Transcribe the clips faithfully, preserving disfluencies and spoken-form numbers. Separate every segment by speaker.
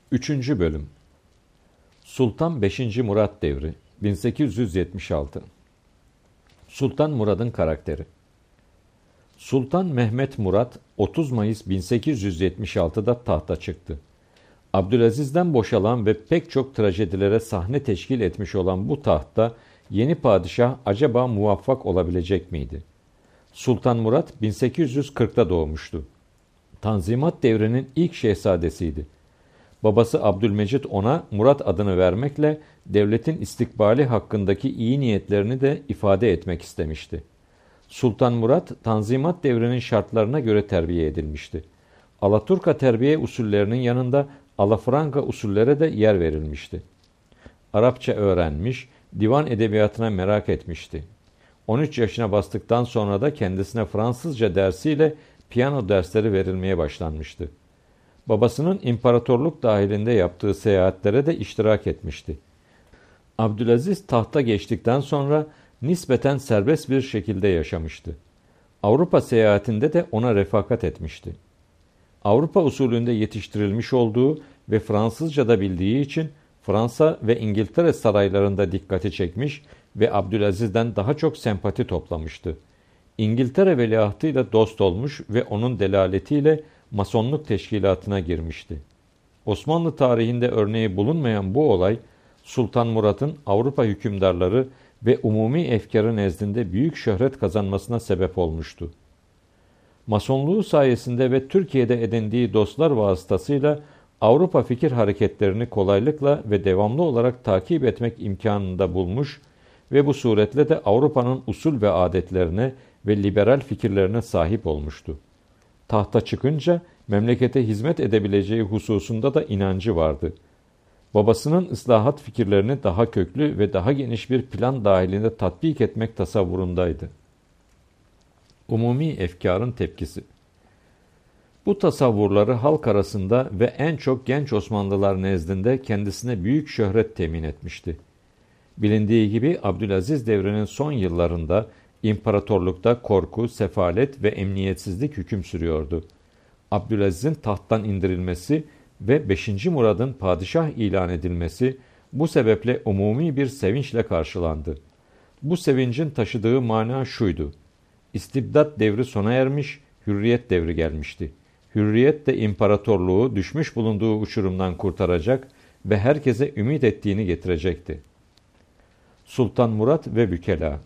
Speaker 1: Üçüncü Bölüm Sultan beşinci Murat Devri bin sekiz yüz yetmiş altı Sultan Murad'ın karakteri Sultan Mehmet Murat otuz Mayıs bin sekiz yüz yetmiş altıda tahta çıktı. Abdülaziz'den boşalan ve pek çok trajedilere sahne teşkil etmiş olan bu tahtta yeni padişah acaba muvaffak olabilecek miydi? Sultan Murat bin sekiz yüz kırkta doğmuştu. Tanzimat devrinin ilk şehzadesiydi. Babası Abdülmecit ona Murat adını vermekle devletin istikbali hakkındaki iyi niyetlerini de ifade etmek istemişti. Sultan Murat, Tanzimat devrinin şartlarına göre terbiye edilmişti. Alaturka terbiye usullerinin yanında Alafranga usullere de yer verilmişti. Arapça öğrenmiş, divan edebiyatına merak etmişti. on üç yaşına bastıktan sonra da kendisine Fransızca dersiyle piyano dersleri verilmeye başlanmıştı. Babasının imparatorluk dahilinde yaptığı seyahatlere de iştirak etmişti. Abdülaziz tahta geçtikten sonra nispeten serbest bir şekilde yaşamıştı. Avrupa seyahatinde de ona refakat etmişti. Avrupa usulünde yetiştirilmiş olduğu ve Fransızca da bildiği için Fransa ve İngiltere saraylarında dikkati çekmiş ve Abdülaziz'den daha çok sempati toplamıştı. İngiltere veliahtıyla dost olmuş ve onun delaletiyle Masonluk teşkilatına girmişti. Osmanlı tarihinde örneği bulunmayan bu olay, Sultan Murat'ın Avrupa hükümdarları ve umumi efkarı nezdinde büyük şöhret kazanmasına sebep olmuştu. Masonluğu sayesinde ve Türkiye'de edindiği dostlar vasıtasıyla Avrupa fikir hareketlerini kolaylıkla ve devamlı olarak takip etmek imkanında bulmuş ve bu suretle de Avrupa'nın usul ve adetlerine ve liberal fikirlerine sahip olmuştu. Tahta çıkınca memlekete hizmet edebileceği hususunda da inancı vardı. Babasının ıslahat fikirlerini daha köklü ve daha geniş bir plan dahilinde tatbik etmek tasavvurundaydı. Umumi efkarın tepkisi. Bu tasavvurları halk arasında ve en çok genç Osmanlılar nezdinde kendisine büyük şöhret temin etmişti. Bilindiği gibi Abdülaziz devrinin son yıllarında imparatorlukta korku, sefalet ve emniyetsizlik hüküm sürüyordu. Abdülaziz'in tahttan indirilmesi ve beşinci Murad'ın padişah ilan edilmesi bu sebeple umumi bir sevinçle karşılandı. Bu sevincin taşıdığı mana şuydu: İstibdat devri sona ermiş, hürriyet devri gelmişti. Hürriyet de imparatorluğu düşmüş bulunduğu uçurumdan kurtaracak ve herkese ümit ettiğini getirecekti. Sultan Murat ve Vükela.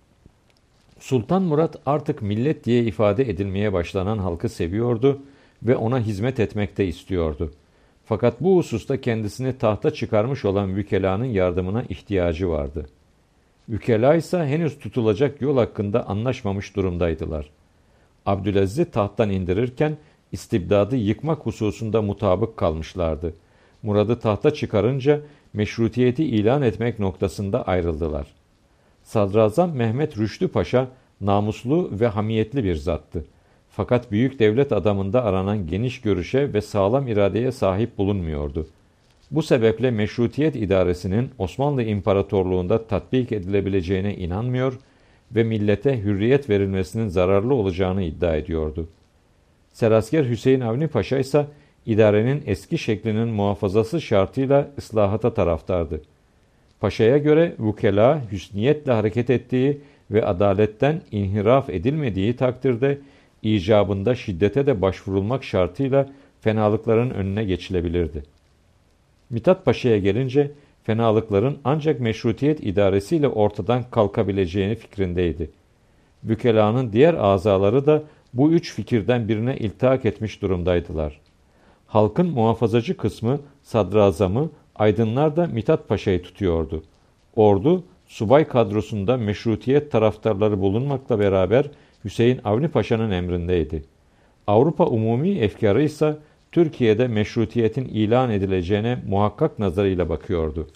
Speaker 1: Sultan Murat artık millet diye ifade edilmeye başlanan halkı seviyordu ve ona hizmet etmekte istiyordu. Fakat bu hususta kendisini tahta çıkarmış olan Vükela'nın yardımına ihtiyacı vardı. Vükela ise henüz tutulacak yol hakkında anlaşmamış durumdaydılar. Abdülaziz'i tahttan indirirken istibdadı yıkmak hususunda mutabık kalmışlardı. Murad'ı tahta çıkarınca meşrutiyeti ilan etmek noktasında ayrıldılar. Sadrazam Mehmet Rüştü Paşa namuslu ve hamiyetli bir zattı. Fakat büyük devlet adamında aranan geniş görüşe ve sağlam iradeye sahip bulunmuyordu. Bu sebeple meşrutiyet idaresinin Osmanlı İmparatorluğu'nda tatbik edilebileceğine inanmıyor ve millete hürriyet verilmesinin zararlı olacağını iddia ediyordu. Serasker Hüseyin Avni Paşa ise idarenin eski şeklinin muhafazası şartıyla ıslahata taraftardı. Paşa'ya göre vukela hüsniyetle hareket ettiği ve adaletten inhiraf edilmediği takdirde icabında şiddete de başvurulmak şartıyla fenalıkların önüne geçilebilirdi. Mithat Paşa'ya gelince fenalıkların ancak meşrutiyet idaresiyle ortadan kalkabileceğini fikrindeydi. Vükela'nın diğer azaları da bu üç fikirden birine iltihak etmiş durumdaydılar. Halkın muhafazacı kısmı sadrazamı, aydınlar da Mithat Paşa'yı tutuyordu. Ordu, subay kadrosunda meşrutiyet taraftarları bulunmakla beraber Hüseyin Avni Paşa'nın emrindeydi. Avrupa umumi efkarı ise Türkiye'de meşrutiyetin ilan edileceğine muhakkak nazarıyla bakıyordu.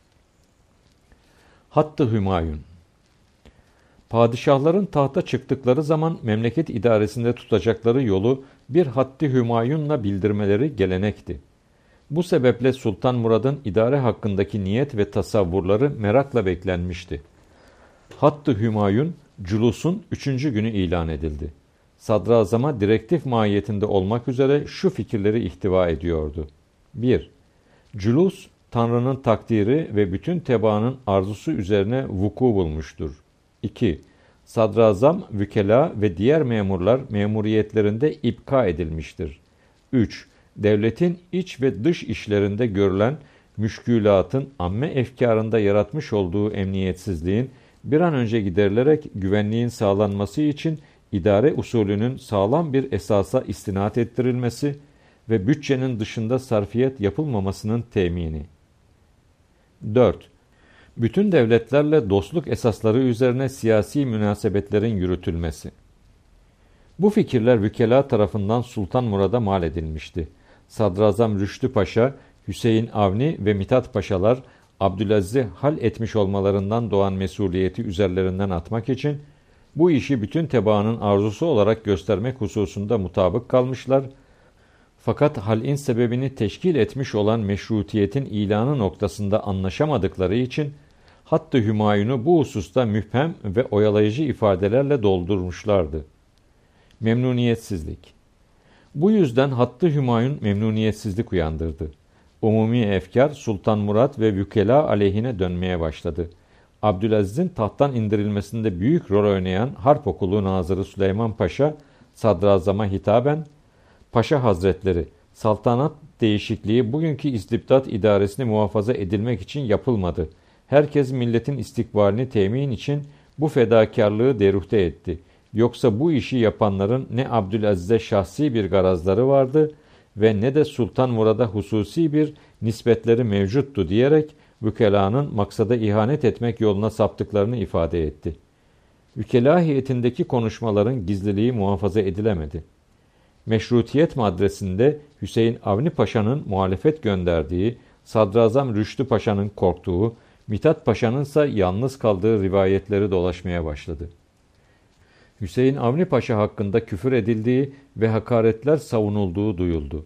Speaker 1: Hattı Hümayun. Padişahların tahta çıktıkları zaman memleket idaresinde tutacakları yolu bir Hattı Hümayun'la bildirmeleri gelenekti. Bu sebeple Sultan Murad'ın idare hakkındaki niyet ve tasavvurları merakla beklenmişti. Hattı Hümayun, Culus'un üçüncü günü ilan edildi. Sadrazama direktif mahiyetinde olmak üzere şu fikirleri ihtiva ediyordu. bir Cülus, Tanrı'nın takdiri ve bütün tebaanın arzusu üzerine vuku bulmuştur. iki. Sadrazam, vükela ve diğer memurlar memuriyetlerinde ipka edilmiştir. üç. Devletin iç ve dış işlerinde görülen müşkülatın amme efkarında yaratmış olduğu emniyetsizliğin bir an önce giderilerek güvenliğin sağlanması için idare usulünün sağlam bir esasa istinad ettirilmesi ve bütçenin dışında sarfiyet yapılmamasının temini. dört. Bütün devletlerle dostluk esasları üzerine siyasi münasebetlerin yürütülmesi. Bu fikirler vükela tarafından Sultan Murad'a mal edilmişti. Sadrazam Rüştü Paşa, Hüseyin Avni ve Mithat Paşalar Abdülaziz'i hal etmiş olmalarından doğan mesuliyeti üzerlerinden atmak için bu işi bütün tebaanın arzusu olarak göstermek hususunda mutabık kalmışlar. Fakat hal'in sebebini teşkil etmiş olan meşrutiyetin ilanı noktasında anlaşamadıkları için Hattı Hümayun'u bu hususta müphem ve oyalayıcı ifadelerle doldurmuşlardı. Memnuniyetsizlik. Bu yüzden Hattı Hümayun memnuniyetsizlik uyandırdı. Umumi efkar Sultan Murad ve vükela aleyhine dönmeye başladı. Abdülaziz'in tahttan indirilmesinde büyük rol oynayan Harp Okulu Nazırı Süleyman Paşa, sadrazama hitaben, Paşa Hazretleri, saltanat değişikliği bugünkü istibdat idaresini muhafaza edilmek için yapılmadı. Herkes milletin istikbalini temin için bu fedakarlığı deruhte etti. Yoksa bu işi yapanların ne Abdülaziz'e şahsi bir garazları vardı ve ne de Sultan Murad'a hususi bir nispetleri mevcuttu diyerek vükelanın maksada ihanet etmek yoluna saptıklarını ifade etti. Vükela heyetindeki konuşmaların gizliliği muhafaza edilemedi. Meşrutiyet maddesinde Hüseyin Avni Paşa'nın muhalefet gönderdiği, Sadrazam Rüştü Paşa'nın korktuğu, Mithat Paşa'nın ise yalnız kaldığı rivayetleri dolaşmaya başladı. Hüseyin Avni Paşa hakkında küfür edildiği ve hakaretler savunulduğu duyuldu.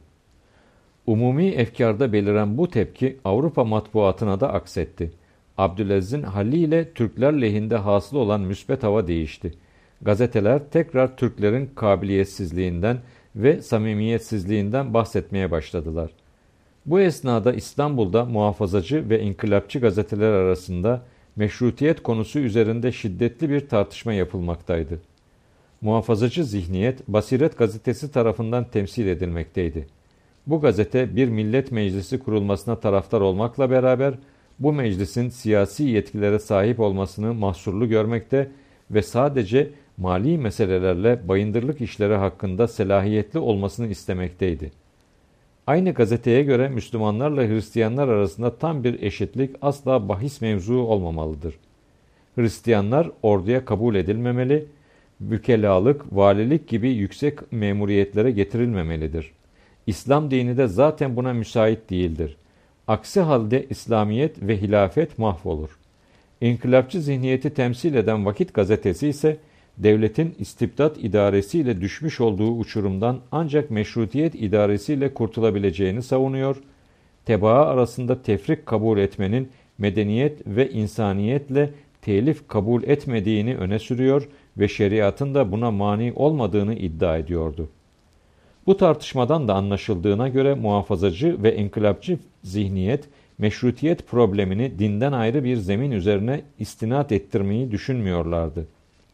Speaker 1: Umumi efkarda beliren bu tepki Avrupa matbuatına da aksetti. Abdülaziz'in haliyle Türkler lehinde hasıl olan müsbet hava değişti. Gazeteler tekrar Türklerin kabiliyetsizliğinden ve samimiyetsizliğinden bahsetmeye başladılar. Bu esnada İstanbul'da muhafazacı ve inkılapçı gazeteler arasında meşrutiyet konusu üzerinde şiddetli bir tartışma yapılmaktaydı. Muhafazacı zihniyet Basiret gazetesi tarafından temsil edilmekteydi. Bu gazete bir millet meclisi kurulmasına taraftar olmakla beraber bu meclisin siyasi yetkilere sahip olmasını mahsurlu görmekte ve sadece mali meselelerle bayındırlık işleri hakkında selahiyetli olmasını istemekteydi. Aynı gazeteye göre Müslümanlarla Hristiyanlar arasında tam bir eşitlik asla bahis mevzuu olmamalıdır. Hristiyanlar orduya kabul edilmemeli, vükelalık, valilik gibi yüksek memuriyetlere getirilmemelidir. İslam dini de zaten buna müsait değildir. Aksi halde İslamiyet ve hilafet mahvolur. İnkılapçı zihniyeti temsil eden Vakit gazetesi ise devletin istibdat idaresiyle düşmüş olduğu uçurumdan ancak meşrutiyet idaresiyle kurtulabileceğini savunuyor, tebaa arasında tefrik kabul etmenin medeniyet ve insaniyetle telif kabul etmediğini öne sürüyor ve şeriatın da buna mani olmadığını iddia ediyordu. Bu tartışmadan da anlaşıldığına göre muhafazacı ve inkılapçı zihniyet, meşrutiyet problemini dinden ayrı bir zemin üzerine istinat ettirmeyi düşünmüyorlardı.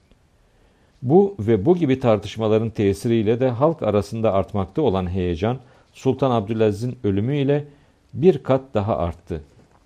Speaker 1: Bu ve bu gibi tartışmaların tesiriyle de halk arasında artmakta olan heyecan, Sultan Abdülaziz'in ölümüyle bir kat daha arttı.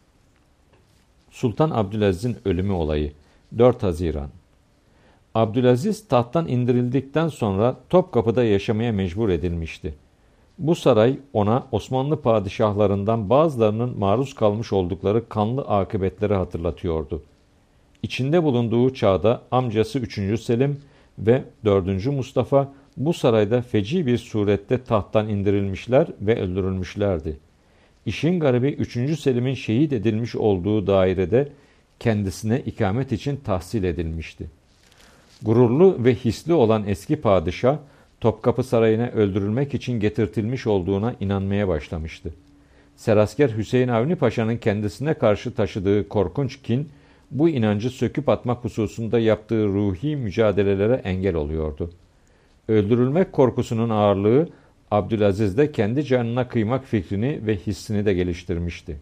Speaker 1: Sultan Abdülaziz'in ölümü olayı dört Haziran. Abdülaziz tahttan indirildikten sonra Topkapı'da yaşamaya mecbur edilmişti. Bu saray ona Osmanlı padişahlarından bazılarının maruz kalmış oldukları kanlı akıbetleri hatırlatıyordu. İçinde bulunduğu çağda amcası üçüncü Selim ve dördüncü Mustafa bu sarayda feci bir surette tahttan indirilmişler ve öldürülmüşlerdi. İşin garibi üçüncü Selim'in şehit edilmiş olduğu dairede kendisine ikamet için tahsil edilmişti. Gururlu ve hisli olan eski padişah, Topkapı Sarayı'na öldürülmek için getirtilmiş olduğuna inanmaya başlamıştı. Serasker Hüseyin Avni Paşa'nın kendisine karşı taşıdığı korkunç kin, bu inancı söküp atmak hususunda yaptığı ruhi mücadelelere engel oluyordu. Öldürülmek korkusunun ağırlığı, Abdülaziz de kendi canına kıymak fikrini ve hissini de geliştirmişti.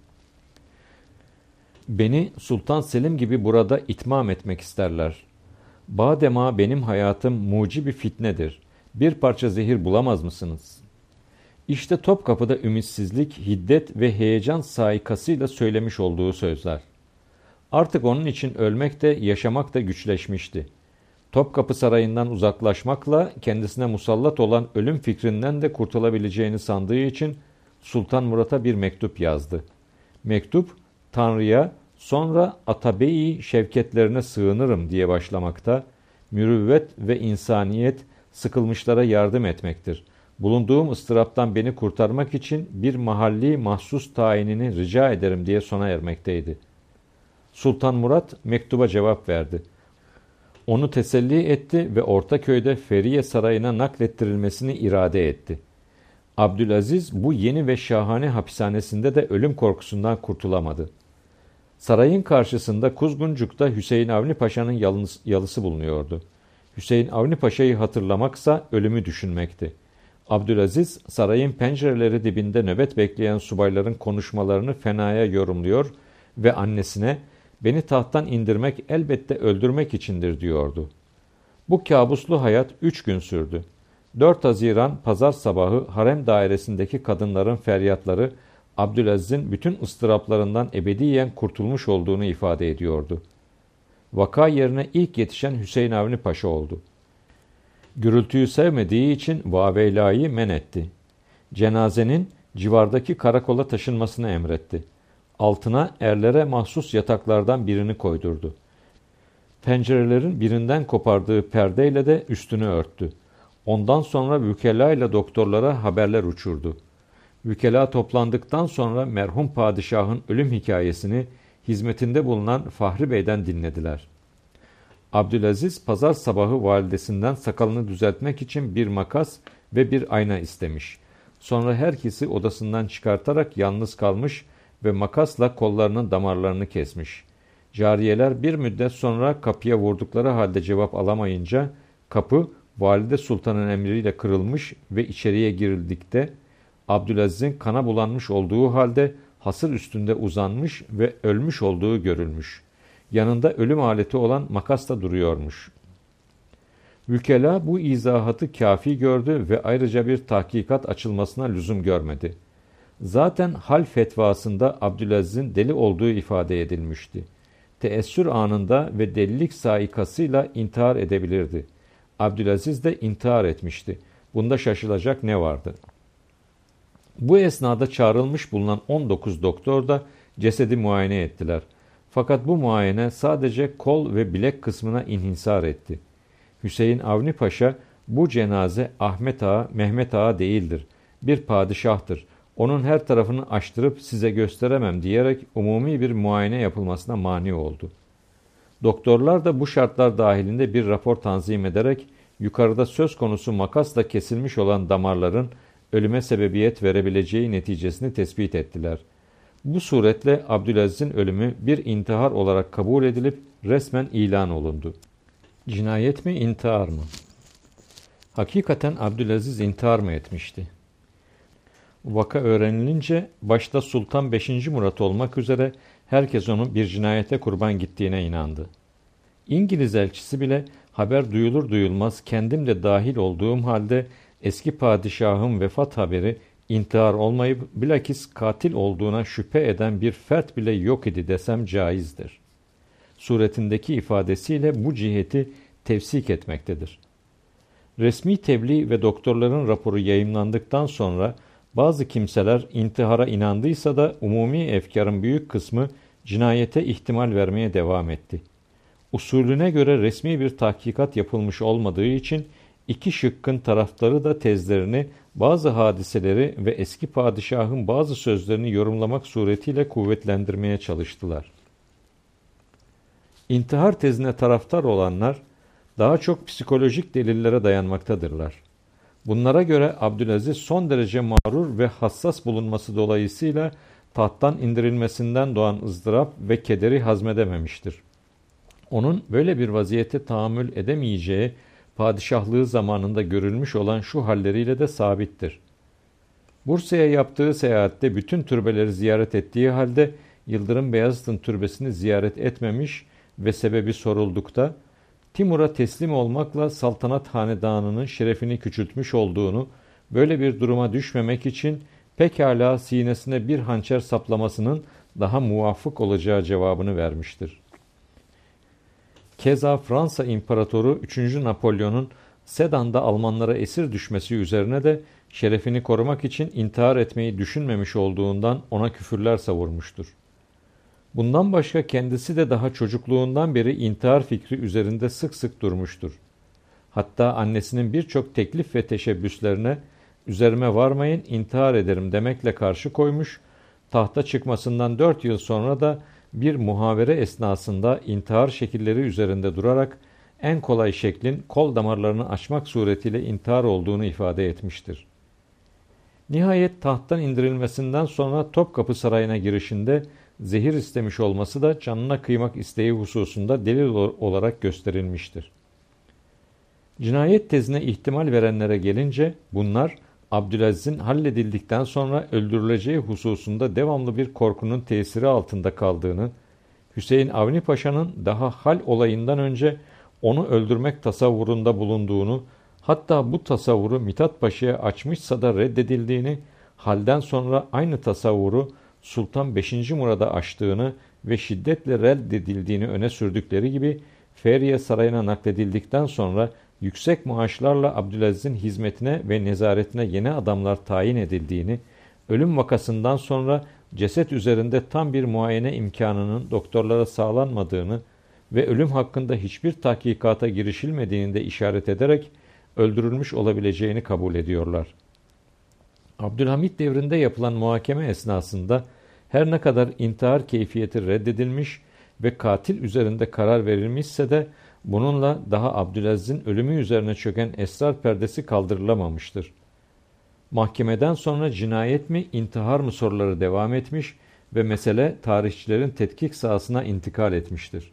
Speaker 1: Beni Sultan Selim gibi burada itmam etmek isterler. Badema benim hayatım mucibi fitnedir. Bir parça zehir bulamaz mısınız? İşte Topkapı'da ümitsizlik, hiddet ve heyecan saikasıyla söylemiş olduğu sözler. Artık onun için ölmek de yaşamak da güçleşmişti. Topkapı Sarayı'ndan uzaklaşmakla kendisine musallat olan ölüm fikrinden de kurtulabileceğini sandığı için Sultan Murat'a bir mektup yazdı. Mektup, Tanrı'ya, sonra Atabeyi şevketlerine sığınırım diye başlamakta, mürüvvet ve insaniyet sıkılmışlara yardım etmektir. Bulunduğum ıstıraptan beni kurtarmak için bir mahalli mahsus tayinini rica ederim diye sona ermekteydi. Sultan Murat mektuba cevap verdi. Onu teselli etti ve Ortaköy'de Feriye Sarayı'na naklettirilmesini irade etti. Abdülaziz bu yeni ve şahane hapishanesinde de ölüm korkusundan kurtulamadı. Sarayın karşısında Kuzguncuk'ta Hüseyin Avni Paşa'nın yalısı bulunuyordu. Hüseyin Avni Paşa'yı hatırlamaksa ölümü düşünmekti. Abdülaziz, sarayın pencereleri dibinde nöbet bekleyen subayların konuşmalarını fenaya yorumluyor ve annesine, "Beni tahttan indirmek elbette öldürmek içindir," diyordu. Bu kabuslu hayat üç gün sürdü. dört Haziran pazar sabahı harem dairesindeki kadınların feryatları, Abdülaziz'in bütün ıstıraplarından ebediyen kurtulmuş olduğunu ifade ediyordu. Vaka yerine ilk yetişen Hüseyin Avni Paşa oldu. Gürültüyü sevmediği için Vaveylayı men etti. Cenazenin civardaki karakola taşınmasını emretti. Altına erlere mahsus yataklardan birini koydurdu. Pencerelerin birinden kopardığı perdeyle de üstünü örttü. Ondan sonra vükela ile doktorlara haberler uçurdu. Vükela toplandıktan sonra merhum padişahın ölüm hikayesini hizmetinde bulunan Fahri Bey'den dinlediler. Abdülaziz pazar sabahı validesinden sakalını düzeltmek için bir makas ve bir ayna istemiş. Sonra herkesi odasından çıkartarak yalnız kalmış ve makasla kollarının damarlarını kesmiş. Cariyeler bir müddet sonra kapıya vurdukları halde cevap alamayınca kapı Valide Sultan'ın emriyle kırılmış ve içeriye girildikte Abdülaziz'in kana bulanmış olduğu halde hasır üstünde uzanmış ve ölmüş olduğu görülmüş. Yanında ölüm aleti olan makas da duruyormuş. Vükela bu izahatı kafi gördü ve ayrıca bir tahkikat açılmasına lüzum görmedi. Zaten hal fetvasında Abdülaziz'in deli olduğu ifade edilmişti. Teessür anında ve delilik saikasıyla intihar edebilirdi. Abdülaziz de intihar etmişti. Bunda şaşılacak ne vardı? Bu esnada çağrılmış bulunan on dokuz doktor da cesedi muayene ettiler. Fakat bu muayene sadece kol ve bilek kısmına inhisar etti. Hüseyin Avni Paşa, "Bu cenaze Ahmet Ağa, Mehmet Ağa değildir. Bir padişahtır. Onun her tarafını açtırıp size gösteremem," diyerek umumi bir muayene yapılmasına mani oldu. Doktorlar da bu şartlar dahilinde bir rapor tanzim ederek yukarıda söz konusu makasla kesilmiş olan damarların ölüme sebebiyet verebileceği neticesini tespit ettiler. Bu suretle Abdülaziz'in ölümü bir intihar olarak kabul edilip resmen ilan olundu. Cinayet mi, intihar mı? Hakikaten Abdülaziz intihar mı etmişti? Vaka öğrenilince başta Sultan beşinci Murat olmak üzere herkes onun bir cinayete kurban gittiğine inandı. İngiliz elçisi bile haber duyulur duyulmaz kendim de dahil olduğum halde eski padişahın vefat haberi intihar olmayıp bilakis katil olduğuna şüphe eden bir fert bile yok idi desem caizdir. Suretindeki ifadesiyle bu ciheti tevsik etmektedir. Resmi tebliğ ve doktorların raporu yayımlandıktan sonra bazı kimseler intihara inandıysa da umumi efkarın büyük kısmı cinayete ihtimal vermeye devam etti. Usulüne göre resmi bir tahkikat yapılmış olmadığı için iki şıkkın tarafları da tezlerini, bazı hadiseleri ve eski padişahın bazı sözlerini yorumlamak suretiyle kuvvetlendirmeye çalıştılar. İntihar tezine taraftar olanlar daha çok psikolojik delillere dayanmaktadırlar. Bunlara göre Abdülaziz son derece mağrur ve hassas bulunması dolayısıyla tahttan indirilmesinden doğan ızdırap ve kederi hazmedememiştir. Onun böyle bir vaziyete tahammül edemeyeceği padişahlığı zamanında görülmüş olan şu halleriyle de sabittir. Bursa'ya yaptığı seyahatte bütün türbeleri ziyaret ettiği halde Yıldırım Beyazıt'ın türbesini ziyaret etmemiş ve sebebi soruldukta Timur'a teslim olmakla saltanat hanedanının şerefini küçültmüş olduğunu, böyle bir duruma düşmemek için pekala sinesine bir hançer saplamasının daha muvafık olacağı cevabını vermiştir. Keza Fransa İmparatoru üçüncü. Napolyon'un Sedan'da Almanlara esir düşmesi üzerine de şerefini korumak için intihar etmeyi düşünmemiş olduğundan ona küfürler savurmuştur. Bundan başka kendisi de daha çocukluğundan beri intihar fikri üzerinde sık sık durmuştur. Hatta annesinin birçok teklif ve teşebbüslerine üzerime varmayın intihar ederim demekle karşı koymuş, tahta çıkmasından dört yıl sonra da bir muhavere esnasında intihar şekilleri üzerinde durarak en kolay şeklin kol damarlarını açmak suretiyle intihar olduğunu ifade etmiştir. Nihayet tahttan indirilmesinden sonra Topkapı Sarayı'na girişinde zehir istemiş olması da canına kıymak isteği hususunda delil olarak gösterilmiştir. Cinayet tezine ihtimal verenlere gelince bunlar Abdülaziz'in halledildikten sonra öldürüleceği hususunda devamlı bir korkunun tesiri altında kaldığını, Hüseyin Avni Paşa'nın daha hal olayından önce onu öldürmek tasavvurunda bulunduğunu, hatta bu tasavvuru Mithat Paşa'ya açmışsa da reddedildiğini, halden sonra aynı tasavvuru Sultan beşinci. Murad'a açtığını ve şiddetle reddedildiğini öne sürdükleri gibi Feriye Sarayı'na nakledildikten sonra yüksek maaşlarla Abdülaziz'in hizmetine ve nezaretine yeni adamlar tayin edildiğini, ölüm vakasından sonra ceset üzerinde tam bir muayene imkanının doktorlara sağlanmadığını ve ölüm hakkında hiçbir tahkikata girişilmediğini de işaret ederek öldürülmüş olabileceğini kabul ediyorlar. Abdülhamit devrinde yapılan muhakeme esnasında her ne kadar intihar keyfiyeti reddedilmiş ve katil üzerinde karar verilmişse de bununla daha Abdülaziz'in ölümü üzerine çöken esrar perdesi kaldırılamamıştır. Mahkemeden sonra cinayet mi, intihar mı soruları devam etmiş ve mesele tarihçilerin tetkik sahasına intikal etmiştir.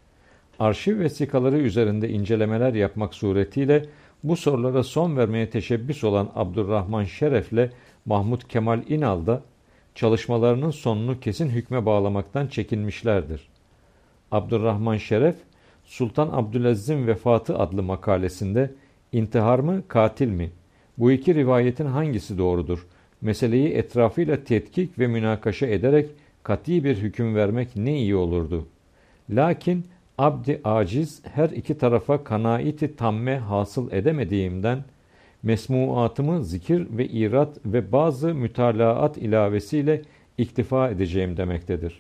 Speaker 1: Arşiv vesikaları üzerinde incelemeler yapmak suretiyle bu sorulara son vermeye teşebbüs olan Abdurrahman Şeref'le Mahmud Kemal İnal da çalışmalarının sonunu kesin hükme bağlamaktan çekinmişlerdir. Abdurrahman Şeref, Sultan Abdülaziz'in vefatı adlı makalesinde intihar mı, katil mi? Bu iki rivayetin hangisi doğrudur? Meseleyi etrafıyla tetkik ve münakaşa ederek kat'i bir hüküm vermek ne iyi olurdu. Lakin abdi aciz her iki tarafa kanaiti tamme hasıl edemediğimden mesmuatımı zikir ve irat ve bazı mütalaat ilavesiyle iktifa edeceğim demektedir.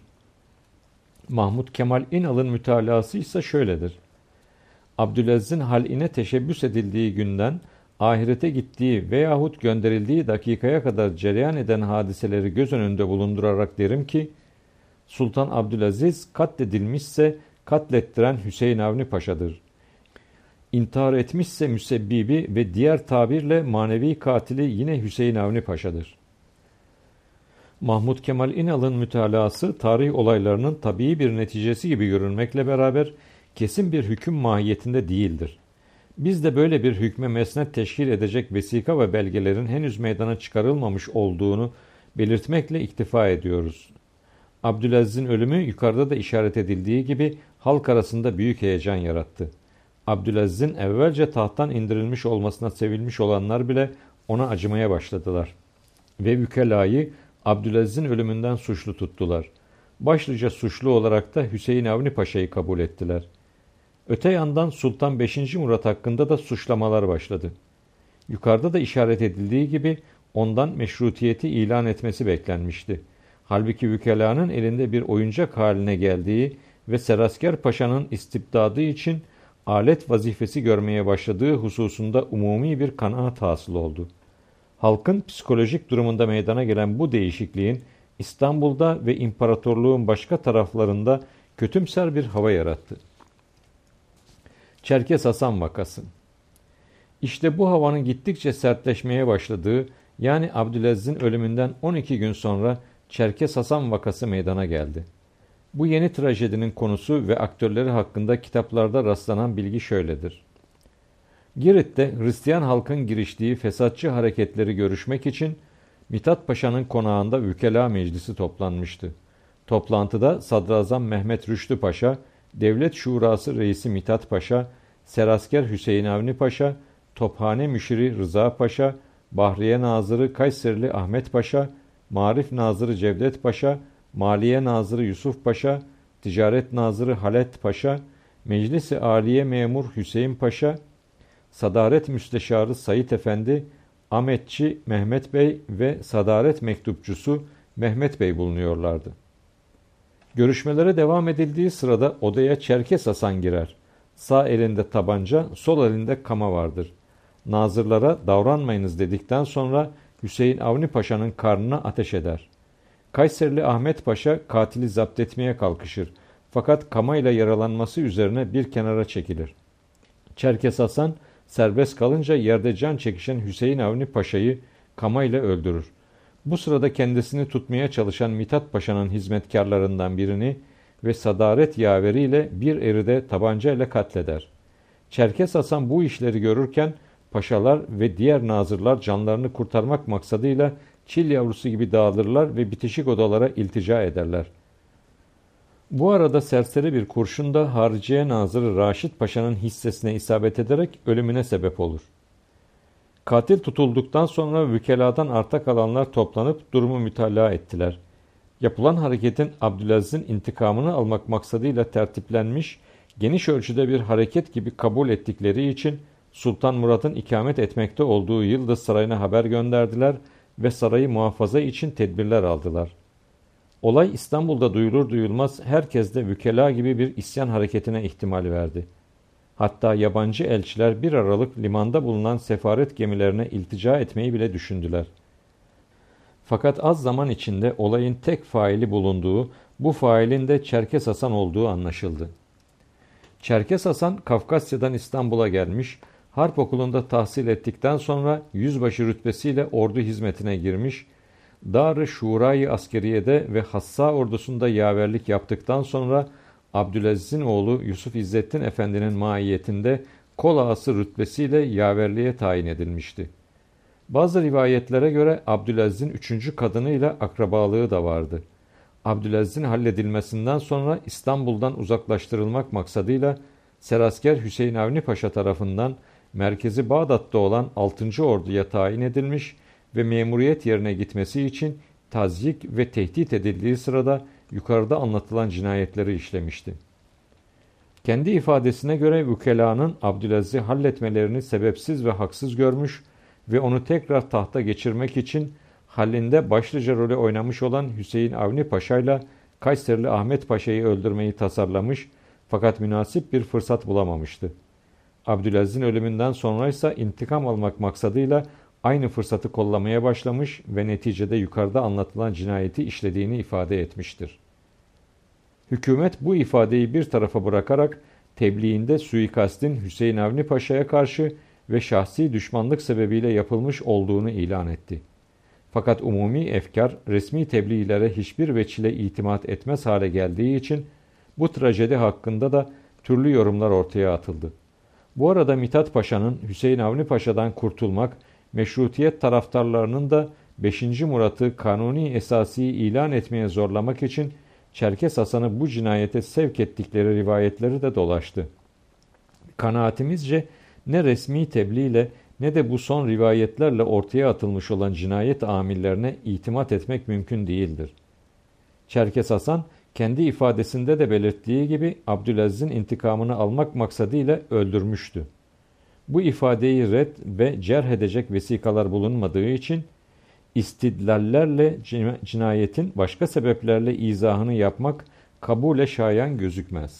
Speaker 1: Mahmud Kemal İnal'ın mütalası ise şöyledir. Abdülaziz'in haline teşebbüs edildiği günden ahirete gittiği veyahut gönderildiği dakikaya kadar cereyan eden hadiseleri göz önünde bulundurarak derim ki, Sultan Abdülaziz katledilmişse katlettiren Hüseyin Avni Paşa'dır. İntihar etmişse müsebbibi ve diğer tabirle manevi katili yine Hüseyin Avni Paşa'dır. Mahmud Kemal İnal'ın mütalası tarih olaylarının tabii bir neticesi gibi görünmekle beraber kesin bir hüküm mahiyetinde değildir. Biz de böyle bir hükme mesnet teşkil edecek vesika ve belgelerin henüz meydana çıkarılmamış olduğunu belirtmekle iktifa ediyoruz. Abdülaziz'in ölümü yukarıda da işaret edildiği gibi halk arasında büyük heyecan yarattı. Abdülaziz'in evvelce tahttan indirilmiş olmasına sevilmiş olanlar bile ona acımaya başladılar. Ve vükelayı Abdülaziz'in ölümünden suçlu tuttular. Başlıca suçlu olarak da Hüseyin Avni Paşa'yı kabul ettiler. Öte yandan Sultan beşinci. Murat hakkında da suçlamalar başladı. Yukarıda da işaret edildiği gibi ondan meşrutiyeti ilan etmesi beklenmişti. Halbuki vükelanın elinde bir oyuncak haline geldiği ve Serasker Paşa'nın istibdadı için alet vazifesi görmeye başladığı hususunda umumi bir kanaat hasıl oldu. Halkın psikolojik durumunda meydana gelen bu değişikliğin İstanbul'da ve imparatorluğun başka taraflarında kötümser bir hava yarattı. Çerkes Hasan vakası. İşte bu havanın gittikçe sertleşmeye başladığı, yani Abdülaziz'in ölümünden on iki gün sonra Çerkes Hasan vakası meydana geldi. Bu yeni trajedinin konusu ve aktörleri hakkında kitaplarda rastlanan bilgi şöyledir. Girit'te Hristiyan halkın giriştiği fesatçı hareketleri görüşmek için Mithat Paşa'nın konağında Vükela Meclisi toplanmıştı. Toplantıda Sadrazam Mehmet Rüştü Paşa, Devlet Şurası Reisi Mithat Paşa, Serasker Hüseyin Avni Paşa, Tophane Müşiri Rıza Paşa, Bahriye Nazırı Kayserili Ahmet Paşa, Marif Nazırı Cevdet Paşa, Maliye Nazırı Yusuf Paşa, Ticaret Nazırı Halet Paşa, Meclis-i Aliye Memur Hüseyin Paşa, Sadaret Müsteşarı Sayit Efendi, Ahmetçi Mehmet Bey ve Sadaret Mektupçusu Mehmet Bey bulunuyorlardı. Görüşmelere devam edildiği sırada odaya Çerkes Hasan girer. Sağ elinde tabanca, sol elinde kama vardır. Nazırlara davranmayınız dedikten sonra Hüseyin Avni Paşa'nın karnına ateş eder. Kayserili Ahmet Paşa katili zapt etmeye kalkışır. Fakat kamayla yaralanması üzerine bir kenara çekilir. Çerkes Hasan serbest kalınca yerde can çekişen Hüseyin Avni Paşa'yı kamayla öldürür. Bu sırada kendisini tutmaya çalışan Mithat Paşa'nın hizmetkarlarından birini ve sadaret yaveriyle bir eride tabancayla katleder. Çerkes Hasan bu işleri görürken paşalar ve diğer nazırlar canlarını kurtarmak maksadıyla çil yavrusu gibi dağılırlar ve bitişik odalara iltica ederler. Bu arada serseri bir kurşun da Hariciye Nazırı Raşit Paşa'nın hissesine isabet ederek ölümüne sebep olur. Katil tutulduktan sonra vükeladan arta kalanlar toplanıp durumu mütalaa ettiler. Yapılan hareketin Abdülaziz'in intikamını almak maksadıyla tertiplenmiş, geniş ölçüde bir hareket gibi kabul ettikleri için Sultan Murad'ın ikamet etmekte olduğu Yıldız Sarayı'na haber gönderdiler ve sarayı muhafaza için tedbirler aldılar. Olay İstanbul'da duyulur duyulmaz herkes de vükela gibi bir isyan hareketine ihtimal verdi. Hatta yabancı elçiler bir aralık limanda bulunan sefaret gemilerine iltica etmeyi bile düşündüler. Fakat az zaman içinde olayın tek faili bulunduğu, bu failin de Çerkes Hasan olduğu anlaşıldı. Çerkes Hasan Kafkasya'dan İstanbul'a gelmiş, harp okulunda tahsil ettikten sonra yüzbaşı rütbesiyle ordu hizmetine girmiş, Dar-ı Şurayı Askeriye'de ve Hassa ordusunda yaverlik yaptıktan sonra Abdülaziz'in oğlu Yusuf İzzettin Efendi'nin maiyetinde kol ağası rütbesiyle yaverliğe tayin edilmişti. Bazı rivayetlere göre Abdülaziz'in üçüncü kadınıyla akrabalığı da vardı. Abdülaziz'in halledilmesinden sonra İstanbul'dan uzaklaştırılmak maksadıyla Serasker Hüseyin Avni Paşa tarafından merkezi Bağdat'ta olan altıncı Ordu'ya tayin edilmiş ve memuriyet yerine gitmesi için tazyik ve tehdit edildiği sırada yukarıda anlatılan cinayetleri işlemişti. Kendi ifadesine göre vükelanın Abdülaziz'i halletmelerini sebepsiz ve haksız görmüş ve onu tekrar tahta geçirmek için hallində başlıca rolü oynamış olan Hüseyin Avni Paşa ile Kayserili Ahmet Paşa'yı öldürmeyi tasarlamış fakat münasip bir fırsat bulamamıştı. Abdülaziz'in ölümünden sonra ise intikam almak maksadıyla aynı fırsatı kollamaya başlamış ve neticede yukarıda anlatılan cinayeti işlediğini ifade etmiştir. Hükümet bu ifadeyi bir tarafa bırakarak tebliğinde suikastin Hüseyin Avni Paşa'ya karşı ve şahsi düşmanlık sebebiyle yapılmış olduğunu ilan etti. Fakat umumi efkar resmi tebliğlere hiçbir veçile itimat etmez hale geldiği için bu trajedi hakkında da türlü yorumlar ortaya atıldı. Bu arada Mithat Paşa'nın Hüseyin Avni Paşa'dan kurtulmak, meşrutiyet taraftarlarının da beşinci Murat'ı kanuni esası ilan etmeye zorlamak için Çerkes Hasan'ı bu cinayete sevk ettikleri rivayetleri de dolaştı. Kanaatimizce ne resmi tebliğle ne de bu son rivayetlerle ortaya atılmış olan cinayet amillerine itimat etmek mümkün değildir. Çerkes Hasan kendi ifadesinde de belirttiği gibi Abdülaziz'in intikamını almak maksadıyla öldürmüştü. Bu ifadeyi red ve cerh edecek vesikalar bulunmadığı için istidlallerle cinayetin başka sebeplerle izahını yapmak kabule şayan gözükmez.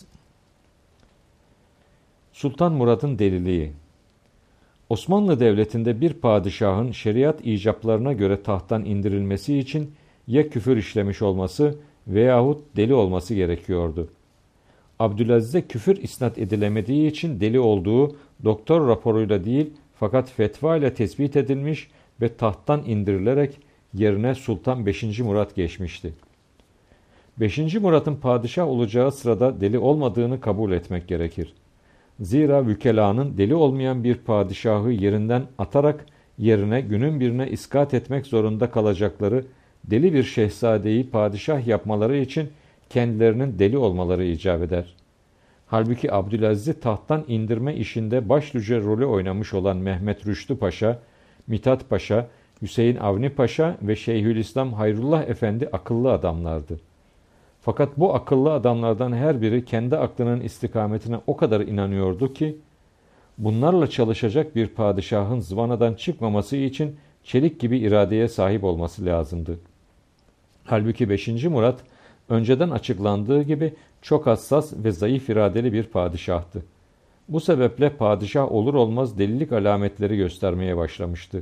Speaker 1: Sultan Murad'ın deliliği. Osmanlı Devleti'nde bir padişahın şeriat icaplarına göre tahttan indirilmesi için ya küfür işlemiş olması veyahut deli olması gerekiyordu. Abdülaziz'e küfür isnat edilemediği için deli olduğu doktor raporuyla değil fakat fetva ile tespit edilmiş ve tahttan indirilerek yerine Sultan beşinci Murat geçmişti. beşinci Murat'ın padişah olacağı sırada deli olmadığını kabul etmek gerekir. Zira vükelanın deli olmayan bir padişahı yerinden atarak yerine günün birine iskat etmek zorunda kalacakları deli bir şehzadeyi padişah yapmaları için kendilerinin deli olmaları icap eder. Halbuki Abdülaziz'i tahttan indirme işinde başlıca rolü oynamış olan Mehmet Rüştü Paşa, Mithat Paşa, Hüseyin Avni Paşa ve Şeyhülislam Hayrullah Efendi akıllı adamlardı. Fakat bu akıllı adamlardan her biri kendi aklının istikametine o kadar inanıyordu ki, bunlarla çalışacak bir padişahın zıvanadan çıkmaması için çelik gibi iradeye sahip olması lazımdı. Halbuki beşinci Murat, önceden açıklandığı gibi çok hassas ve zayıf iradeli bir padişahtı. Bu sebeple padişah olur olmaz delilik alametleri göstermeye başlamıştı.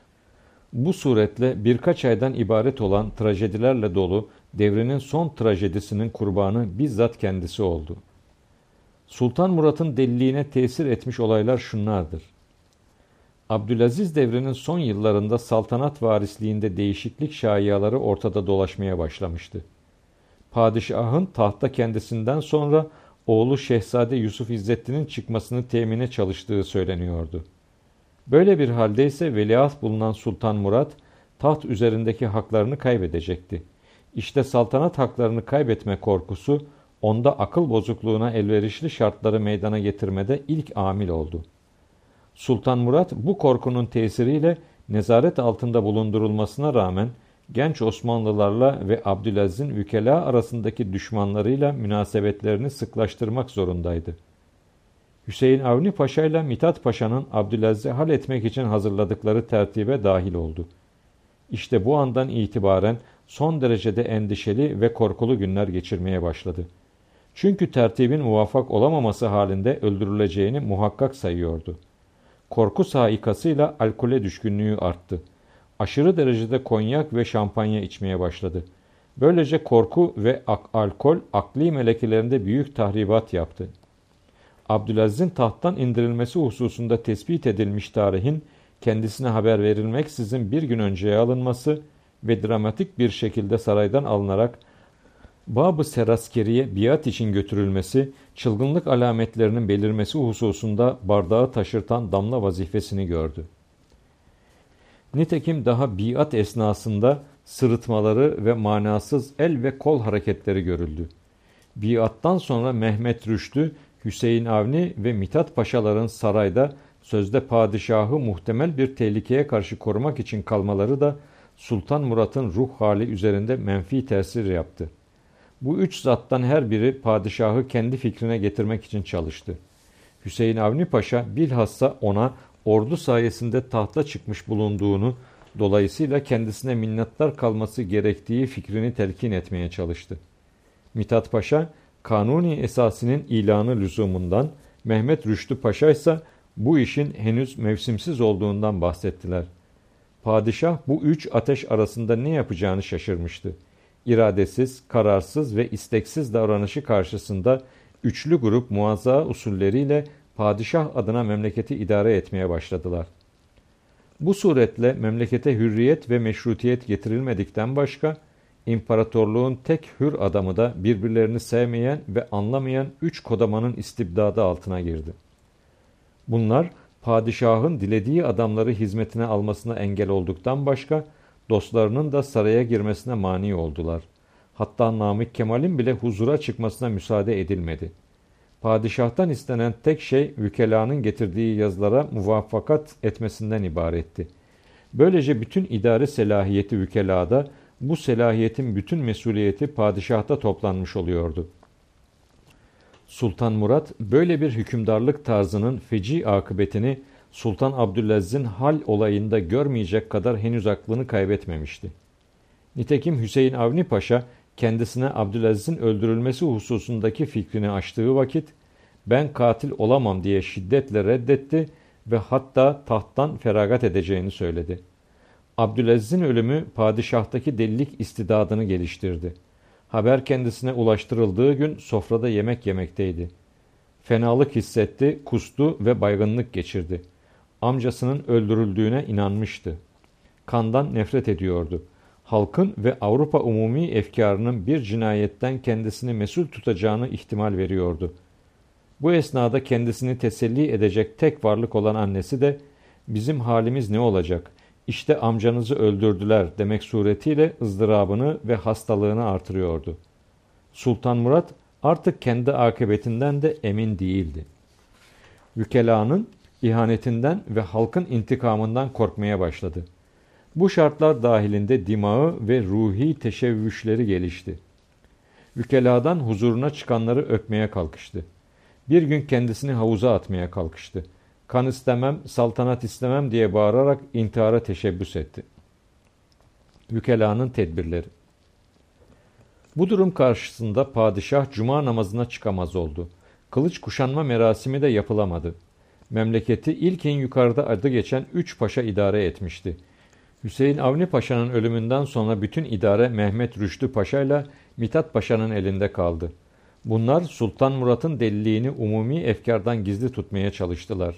Speaker 1: Bu suretle birkaç aydan ibaret olan trajedilerle dolu devrinin son trajedisinin kurbanı bizzat kendisi oldu. Sultan Murat'ın deliliğine tesir etmiş olaylar şunlardır. Abdülaziz devrinin son yıllarında saltanat varisliğinde değişiklik şaiyaları ortada dolaşmaya başlamıştı. Padişahın tahta kendisinden sonra oğlu Şehzade Yusuf İzzettin'in çıkmasını temine çalıştığı söyleniyordu. Böyle bir halde ise veliaht bulunan Sultan Murat, taht üzerindeki haklarını kaybedecekti. İşte saltanat haklarını kaybetme korkusu, onda akıl bozukluğuna elverişli şartları meydana getirmede ilk amil oldu. Sultan Murat bu korkunun tesiriyle nezaret altında bulundurulmasına rağmen genç Osmanlılarla ve Abdülaziz'in vükela arasındaki düşmanlarıyla münasebetlerini sıklaştırmak zorundaydı. Hüseyin Avni Paşa ile Mithat Paşa'nın Abdülaziz'i hal etmek için hazırladıkları tertibe dahil oldu. İşte bu andan itibaren son derecede endişeli ve korkulu günler geçirmeye başladı. Çünkü tertibin muvaffak olamaması halinde öldürüleceğini muhakkak sayıyordu. Korku saikasıyla alkole düşkünlüğü arttı. Aşırı derecede konyak ve şampanya içmeye başladı. Böylece korku ve ak- alkol akli melekelerinde büyük tahribat yaptı. Abdülaziz'in tahttan indirilmesi hususunda tespit edilmiş tarihin kendisine haber verilmeksizin bir gün önceye alınması ve dramatik bir şekilde saraydan alınarak Bab-ı Seraskeri'ye biat için götürülmesi, çılgınlık alametlerinin belirmesi hususunda bardağı taşırtan damla vazifesini gördü. Nitekim daha biat esnasında sırıtmaları ve manasız el ve kol hareketleri görüldü. Biattan sonra Mehmet Rüştü, Hüseyin Avni ve Mithat Paşaların sarayda sözde padişahı muhtemel bir tehlikeye karşı korumak için kalmaları da Sultan Murat'ın ruh hali üzerinde menfi tesir yaptı. Bu üç zattan her biri padişahı kendi fikrine getirmek için çalıştı. Hüseyin Avni Paşa bilhassa ona ordu sayesinde tahta çıkmış bulunduğunu, dolayısıyla kendisine minnettar kalması gerektiği fikrini telkin etmeye çalıştı. Mithat Paşa, Kanuni esasının ilanı lüzumundan, Mehmet Rüştü Paşa ise bu işin henüz mevsimsiz olduğundan bahsettiler. Padişah bu üç ateş arasında ne yapacağını şaşırmıştı. İradesiz, kararsız ve isteksiz davranışı karşısında üçlü grup muazza usulleriyle padişah adına memleketi idare etmeye başladılar. Bu suretle memlekete hürriyet ve meşrutiyet getirilmedikten başka, imparatorluğun tek hür adamı da birbirlerini sevmeyen ve anlamayan üç kodamanın istibdadı altına girdi. Bunlar, padişahın dilediği adamları hizmetine almasına engel olduktan başka, dostlarının da saraya girmesine mani oldular. Hatta Namık Kemal'in bile huzura çıkmasına müsaade edilmedi. Padişahtan istenen tek şey vükelanın getirdiği yazılara muvaffakat etmesinden ibaretti. Böylece bütün idare selahiyeti vükelada, bu selahiyetin bütün mesuliyeti padişahta toplanmış oluyordu. Sultan Murat böyle bir hükümdarlık tarzının feci akıbetini Sultan Abdülaziz'in hal olayında görmeyecek kadar henüz aklını kaybetmemişti. Nitekim Hüseyin Avni Paşa kendisine Abdülaziz'in öldürülmesi hususundaki fikrini açtığı vakit ben katil olamam diye şiddetle reddetti ve hatta tahttan feragat edeceğini söyledi. Abdülaziz'in ölümü padişahtaki delilik istidadını geliştirdi. Haber kendisine ulaştırıldığı gün sofrada yemek yemekteydi. Fenalık hissetti, kustu ve baygınlık geçirdi. Amcasının öldürüldüğüne inanmıştı. Kandan nefret ediyordu. Halkın ve Avrupa umumi efkarının bir cinayetten kendisini mesul tutacağını ihtimal veriyordu. Bu esnada kendisini teselli edecek tek varlık olan annesi de bizim halimiz ne olacak? İşte amcanızı öldürdüler demek suretiyle ızdırabını ve hastalığını artırıyordu. Sultan Murat artık kendi akıbetinden de emin değildi. Vükelanın ihanetinden ve halkın intikamından korkmaya başladı. Bu şartlar dahilinde dimağı ve ruhi teşebbüsleri gelişti. Vükeladan huzuruna çıkanları öpmeye kalkıştı. Bir gün kendisini havuza atmaya kalkıştı. Kan istemem, saltanat istemem diye bağırarak intihara teşebbüs etti. Vükelanın tedbirleri. Bu durum karşısında padişah cuma namazına çıkamaz oldu. Kılıç kuşanma merasimi de yapılamadı. Memleketi ilkin yukarıda adı geçen üç paşa idare etmişti. Hüseyin Avni Paşa'nın ölümünden sonra bütün idare Mehmet Rüştü Paşa ile Mithat Paşa'nın elinde kaldı. Bunlar Sultan Murat'ın deliliğini umumi efkardan gizli tutmaya çalıştılar.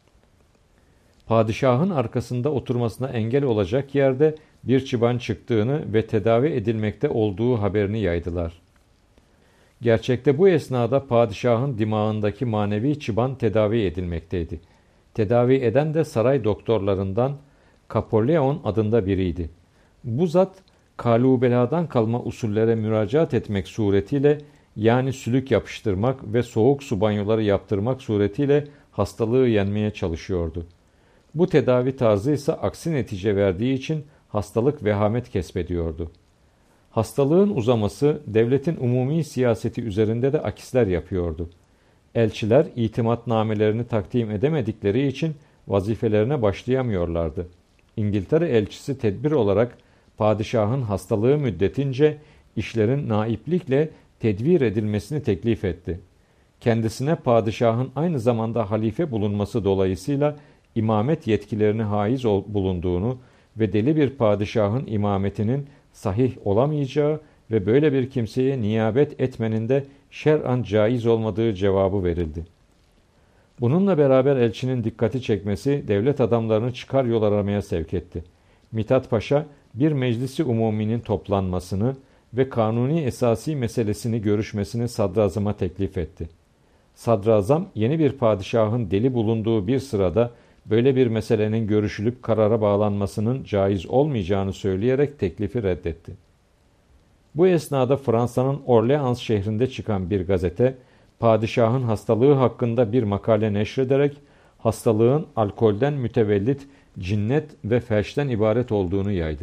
Speaker 1: Padişahın arkasında oturmasına engel olacak yerde bir çıban çıktığını ve tedavi edilmekte olduğu haberini yaydılar. Gerçekte bu esnada padişahın dimağındaki manevi çıban tedavi edilmekteydi. Tedavi eden de saray doktorlarından Kapoleon adında biriydi. Bu zat kalubeladan kalma usullere müracaat etmek suretiyle, yani sülük yapıştırmak ve soğuk su banyoları yaptırmak suretiyle hastalığı yenmeye çalışıyordu. Bu tedavi tarzı ise aksi netice verdiği için hastalık vehamet kesbediyordu. Hastalığın uzaması devletin umumi siyaseti üzerinde de akisler yapıyordu. Elçiler itimatnamelerini takdim edemedikleri için vazifelerine başlayamıyorlardı. İngiltere elçisi tedbir olarak padişahın hastalığı müddetince işlerin naiplikle tedbir edilmesini teklif etti. Kendisine padişahın aynı zamanda halife bulunması dolayısıyla imamet yetkilerine haiz bulunduğunu ve deli bir padişahın imametinin sahih olamayacağı ve böyle bir kimseye niyabet etmenin de şer'an caiz olmadığı cevabı verildi. Bununla beraber elçinin dikkati çekmesi devlet adamlarını çıkar yol aramaya sevk etti. Mithat Paşa bir meclisi umuminin toplanmasını ve kanuni esasi meselesini görüşmesini sadrazama teklif etti. Sadrazam yeni bir padişahın deli bulunduğu bir sırada böyle bir meselenin görüşülüp karara bağlanmasının caiz olmayacağını söyleyerek teklifi reddetti. Bu esnada Fransa'nın Orleans şehrinde çıkan bir gazete, padişahın hastalığı hakkında bir makale neşrederek hastalığın alkolden mütevellit cinnet ve felçten ibaret olduğunu yaydı.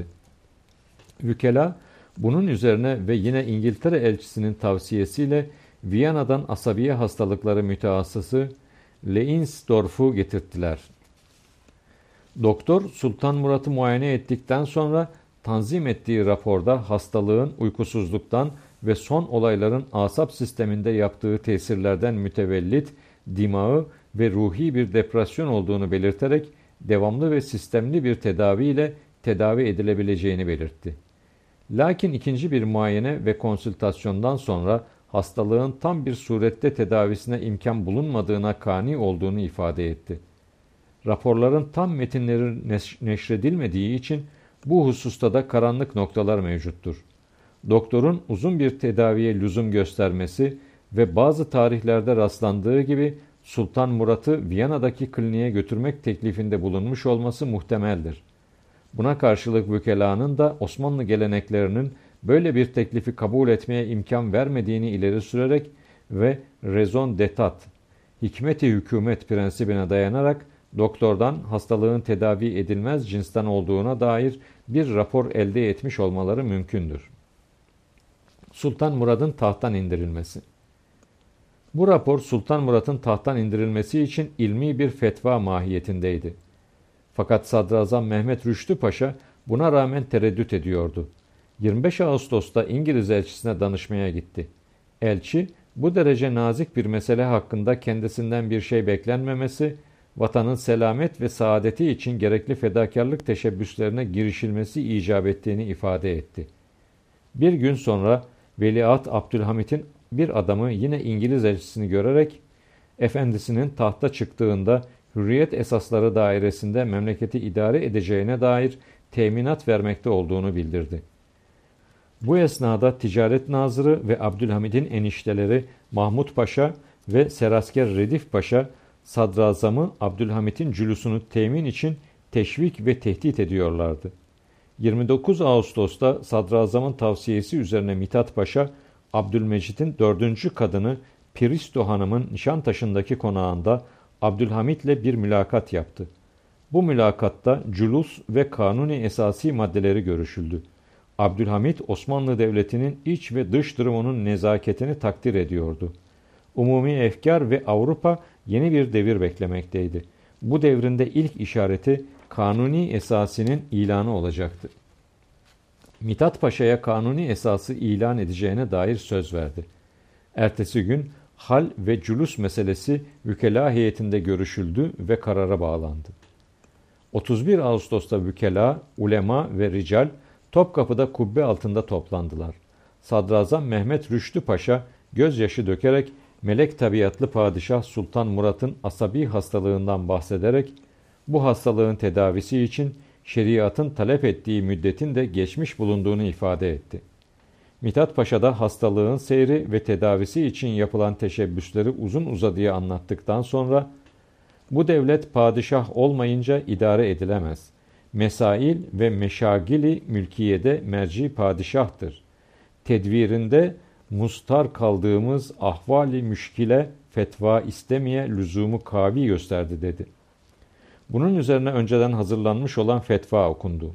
Speaker 1: Vükela bunun üzerine ve yine İngiltere elçisinin tavsiyesiyle Viyana'dan asabiye hastalıkları mütehassısı Leinsdorf'u getirttiler. Doktor Sultan Murat'ı muayene ettikten sonra tanzim ettiği raporda hastalığın uykusuzluktan ve son olayların asap sisteminde yaptığı tesirlerden mütevellit dimağı ve ruhi bir depresyon olduğunu belirterek devamlı ve sistemli bir tedaviyle tedavi edilebileceğini belirtti. Lakin ikinci bir muayene ve konsültasyondan sonra hastalığın tam bir surette tedavisine imkan bulunmadığına kani olduğunu ifade etti. Raporların tam metinleri neşredilmediği için bu hususta da karanlık noktalar mevcuttur. Doktorun uzun bir tedaviye lüzum göstermesi ve bazı tarihlerde rastlandığı gibi Sultan Murat'ı Viyana'daki kliniğe götürmek teklifinde bulunmuş olması muhtemeldir. Buna karşılık vükelanın da Osmanlı geleneklerinin böyle bir teklifi kabul etmeye imkan vermediğini ileri sürerek ve raison d'état, hikmet-i hükümet prensibine dayanarak doktordan hastalığın tedavi edilmez cinsten olduğuna dair bir rapor elde etmiş olmaları mümkündür. Sultan Murad'ın tahttan indirilmesi. Bu rapor Sultan Murat'ın tahttan indirilmesi için ilmi bir fetva mahiyetindeydi. Fakat Sadrazam Mehmet Rüştü Paşa buna rağmen tereddüt ediyordu. yirmi beş Ağustos'ta İngiliz elçisine danışmaya gitti. Elçi, bu derece nazik bir mesele hakkında kendisinden bir şey beklenmemesi, vatanın selamet ve saadeti için gerekli fedakarlık teşebbüslerine girişilmesi icap ettiğini ifade etti. Bir gün sonra Veliaht Abdülhamit'in bir adamı yine İngiliz elçisini görerek, efendisinin tahta çıktığında hürriyet esasları dairesinde memleketi idare edeceğine dair teminat vermekte olduğunu bildirdi. Bu esnada Ticaret Nazırı ve Abdülhamid'in enişteleri Mahmud Paşa ve Serasker Redif Paşa sadrazamı Abdülhamit'in cülusunu temin için teşvik ve tehdit ediyorlardı. yirmi dokuz Ağustos'ta sadrazamın tavsiyesi üzerine Mithat Paşa, Abdülmecit'in dördüncü kadını Pristo Hanım'ın Nişantaşı'ndaki konağında Abdülhamit'le bir mülakat yaptı. Bu mülakatta culus ve kanuni esasi maddeleri görüşüldü. Abdülhamit, Osmanlı Devleti'nin iç ve dış durumunun nezaketini takdir ediyordu. Umumi efkar ve Avrupa yeni bir devir beklemekteydi. Bu devrinde ilk işareti kanuni esasinin ilanı olacaktı. Mithat Paşa'ya kanuni esası ilan edeceğine dair söz verdi. Ertesi gün hal ve culus meselesi vükela heyetinde görüşüldü ve karara bağlandı. otuz bir Ağustos'ta vükela, ulema ve rical Topkapı'da kubbe altında toplandılar. Sadrazam Mehmet Rüştü Paşa gözyaşı dökerek melek tabiatlı padişah Sultan Murat'ın asabi hastalığından bahsederek bu hastalığın tedavisi için şeriatın talep ettiği müddetin de geçmiş bulunduğunu ifade etti. Mithat Paşa da hastalığın seyri ve tedavisi için yapılan teşebbüsleri uzun uzadıya anlattıktan sonra bu devlet padişah olmayınca idare edilemez. Mesail ve meşagili mülkiyede merci padişahtır. Tedvirinde mustar kaldığımız ahvali müşkile fetva istemeye lüzumu kavi gösterdi dedi. Bunun üzerine önceden hazırlanmış olan fetva okundu.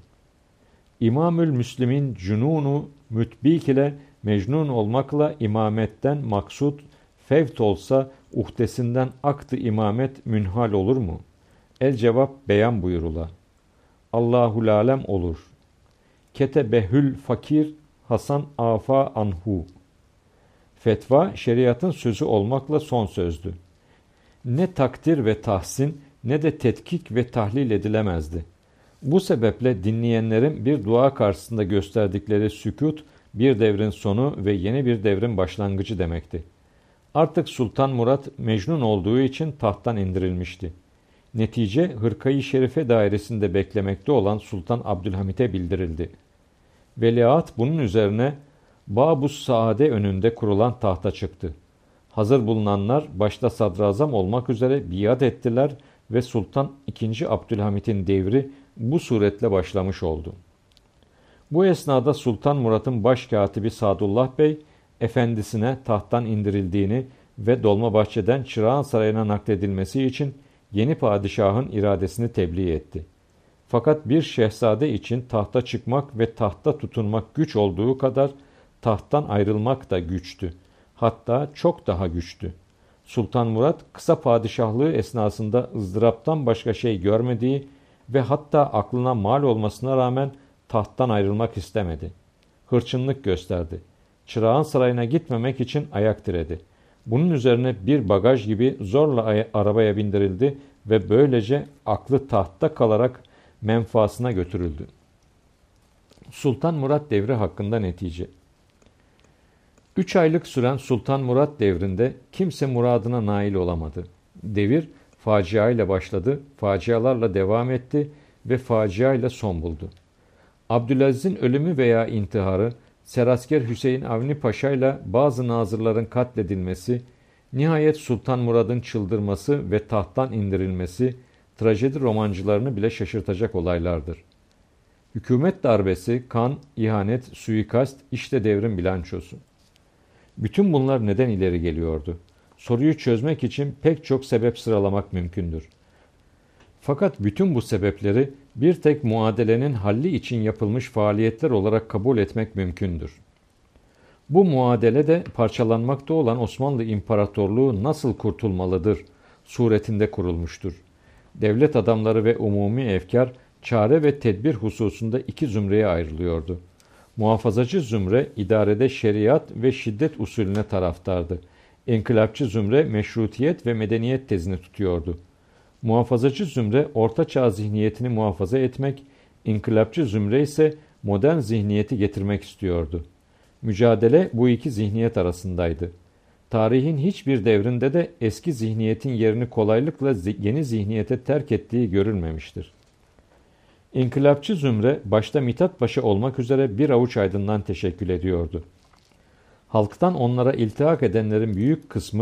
Speaker 1: İmamül Müslim'in cünunu mütbik ile mecnun olmakla imametten maksut fevt olsa uhdesinden aktı imamet münhal olur mu? El cevap beyan buyurula. Allahu lalem olur. Ketebehül fakir Hasan afa anhu. Fetva şeriatın sözü olmakla son sözdü. Ne takdir ve tahsin ne de tetkik ve tahlil edilemezdi. Bu sebeple dinleyenlerin bir dua karşısında gösterdikleri sükût bir devrin sonu ve yeni bir devrin başlangıcı demekti. Artık Sultan Murat mecnun olduğu için tahttan indirilmişti. Netice Hırkayı Şerife dairesinde beklemekte olan Sultan Abdülhamit'e bildirildi. Veliaht bunun üzerine Babus Saade önünde kurulan tahta çıktı. Hazır bulunanlar başta sadrazam olmak üzere biat ettiler ve Sultan ikinci. Abdülhamit'in devri bu suretle başlamış oldu. Bu esnada Sultan Murat'ın başkatibi Sadullah Bey, efendisine tahttan indirildiğini ve Dolmabahçe'den Çırağan Sarayı'na nakledilmesi için yeni padişahın iradesini tebliğ etti. Fakat bir şehzade için tahta çıkmak ve tahta tutunmak güç olduğu kadar tahttan ayrılmak da güçtü. Hatta çok daha güçtü. Sultan Murat kısa padişahlığı esnasında ızdıraptan başka şey görmediği ve hatta aklına mal olmasına rağmen tahttan ayrılmak istemedi. Hırçınlık gösterdi. Çırağan Sarayı'na gitmemek için ayak diredi. Bunun üzerine bir bagaj gibi zorla arabaya bindirildi ve böylece aklı tahtta kalarak menfaasına götürüldü. Sultan Murat devri hakkında netice. Üç aylık süren Sultan Murat devrinde kimse muradına nail olamadı. Devir facia ile başladı, facialarla devam etti ve facia ile son buldu. Abdülaziz'in ölümü veya intiharı, Serasker Hüseyin Avni Paşa ile bazı nazırların katledilmesi, nihayet Sultan Murad'ın çıldırması ve tahttan indirilmesi, trajedi romancılarını bile şaşırtacak olaylardır. Hükümet darbesi, kan, ihanet, suikast, işte devrin bilançosu. Bütün bunlar neden ileri geliyordu? Soruyu çözmek için pek çok sebep sıralamak mümkündür. Fakat bütün bu sebepleri bir tek muadelenin halli için yapılmış faaliyetler olarak kabul etmek mümkündür. Bu muadele de parçalanmakta olan Osmanlı İmparatorluğu nasıl kurtulmalıdır suretinde kurulmuştur. Devlet adamları ve umumi efkar çare ve tedbir hususunda iki zümreye ayrılıyordu. Muhafazacı zümre idarede şeriat ve şiddet usulüne taraftardı. İnkılapçı zümre meşrutiyet ve medeniyet tezini tutuyordu. Muhafazacı zümre orta çağ zihniyetini muhafaza etmek, inkılapçı zümre ise modern zihniyeti getirmek istiyordu. Mücadele bu iki zihniyet arasındaydı. Tarihin hiçbir devrinde de eski zihniyetin yerini kolaylıkla yeni zihniyete terk ettiği görülmemiştir. İnkılapçı zümre başta Mithat Paşa olmak üzere bir avuç aydından teşekkül ediyordu. Halktan onlara iltihak edenlerin büyük kısmı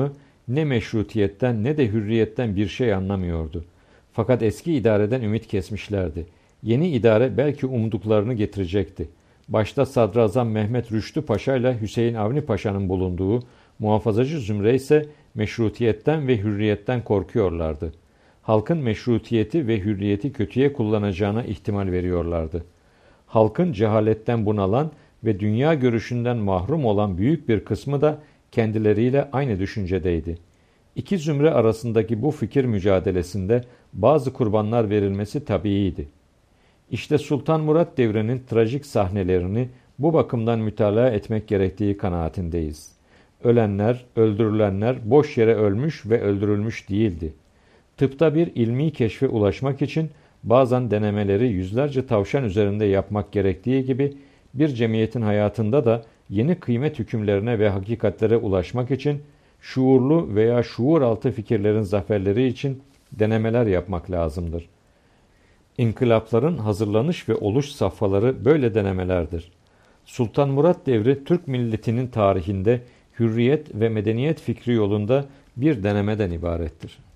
Speaker 1: ne meşrutiyetten ne de hürriyetten bir şey anlamıyordu. Fakat eski idareden ümit kesmişlerdi. Yeni idare belki umduklarını getirecekti. Başta Sadrazam Mehmet Rüştü Paşa ile Hüseyin Avni Paşa'nın bulunduğu muhafazacı zümre ise meşrutiyetten ve hürriyetten korkuyorlardı. Halkın meşrutiyeti ve hürriyeti kötüye kullanacağına ihtimal veriyorlardı. Halkın cehaletten bunalan ve dünya görüşünden mahrum olan büyük bir kısmı da kendileriyle aynı düşüncedeydi. İki zümre arasındaki bu fikir mücadelesinde bazı kurbanlar verilmesi tabiiydi. İşte Sultan Murat devrinin trajik sahnelerini bu bakımdan mütalaa etmek gerektiği kanaatindeyiz. Ölenler, öldürülenler boş yere ölmüş ve öldürülmüş değildi. Tıpta bir ilmi keşfe ulaşmak için bazen denemeleri yüzlerce tavşan üzerinde yapmak gerektiği gibi bir cemiyetin hayatında da yeni kıymet hükümlerine ve hakikatlere ulaşmak için şuurlu veya şuur altı fikirlerin zaferleri için denemeler yapmak lazımdır. İnkılapların hazırlanış ve oluş safhaları böyle denemelerdir. Sultan Murat devri Türk milletinin tarihinde hürriyet ve medeniyet fikri yolunda bir denemeden ibarettir.